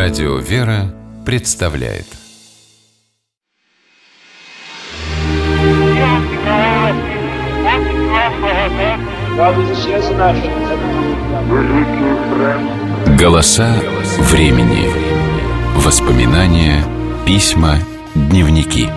Радио «Вера» представляет. Голоса времени. Воспоминания, письма, дневники.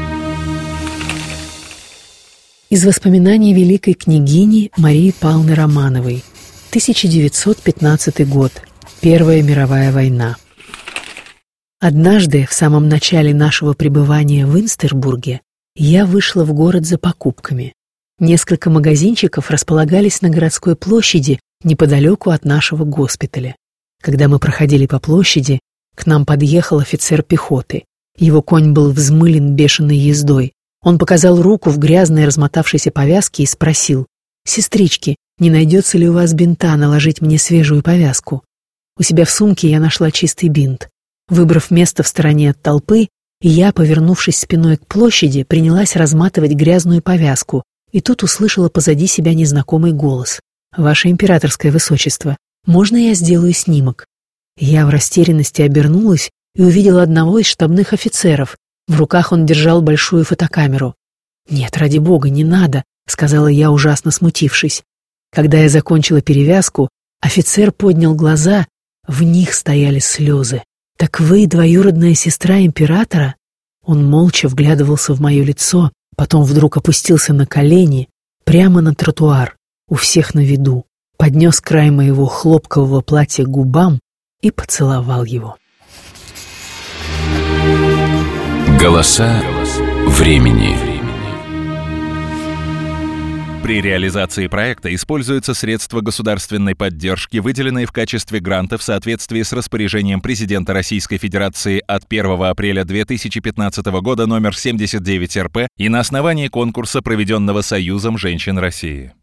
Из воспоминаний великой княгини Марии Павловны Романовой. 1915 год. Первая мировая война. Однажды, в самом начале нашего пребывания в Инстербурге, я вышла в город за покупками. Несколько магазинчиков располагались на городской площади неподалеку от нашего госпиталя. Когда мы проходили по площади, к нам подъехал офицер пехоты. Его конь был взмылен бешеной ездой. Он показал руку в грязной размотавшейся повязке и спросил: «Сестрички, не найдется ли у вас бинта наложить мне свежую повязку?» У себя в сумке я нашла чистый бинт. Выбрав место в стороне от толпы, я, повернувшись спиной к площади, принялась разматывать грязную повязку, и тут услышала позади себя незнакомый голос: «Ваше императорское высочество, можно я сделаю снимок?» Я в растерянности обернулась и увидела одного из штабных офицеров. В руках он держал большую фотокамеру. «Нет, ради бога, не надо», — сказала я, ужасно смутившись. Когда я закончила перевязку, офицер поднял глаза, в них стояли слезы. «Так вы двоюродная сестра императора?» Он молча вглядывался в мое лицо, потом вдруг опустился на колени, прямо на тротуар, у всех на виду, поднес край моего хлопкового платья к губам и поцеловал его. Голоса времени. При реализации проекта используются средства государственной поддержки, выделенные в качестве гранта в соответствии с распоряжением президента Российской Федерации от 1 апреля 2015 года номер 79 РП и на основании конкурса, проведенного Союзом женщин России.